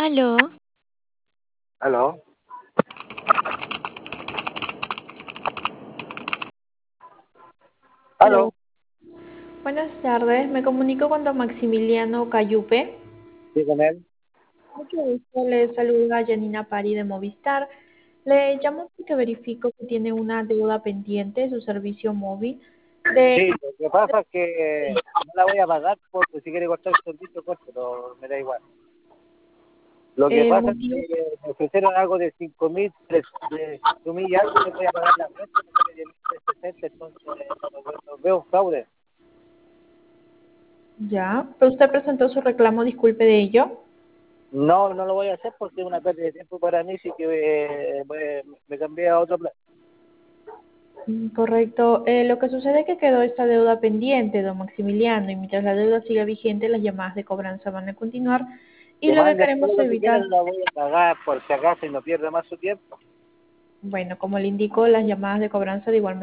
Aló, ¿Aló? Aló, ¿Aló? buenas tardes. Me comunico con don Maximiliano Cayupe. ¿Sí con él? Mucho gusto. Le saluda Janina Pari de Movistar. Le llamo porque verifico que tiene una deuda pendiente de su servicio móvil. Sí, lo que pasa es que no la voy a pagar porque si quiere cortar el servicio, corto, pero me da igual. Lo que El pasa es motivo, que me ofrecieron algo de 5.000, de 5.000 y algo, que voy a pagar la cuenta, me sale 10.360, entonces veo un fraude. ya. ¿Usted presentó su reclamo? Disculpe de ello. No, no lo voy a hacer porque es una pérdida de tiempo para mí, sí que me cambié a otro plan. Correcto. Lo que sucede es que quedó esta deuda pendiente, don Maximiliano, y mientras la deuda siga vigente, las llamadas de cobranza van a continuar. Y Que lo que mande todo queremos lo que quieran, evitar, la voy a pagar por si acaso y no pierda más su tiempo. bueno, como le indico, las llamadas de cobranza de igual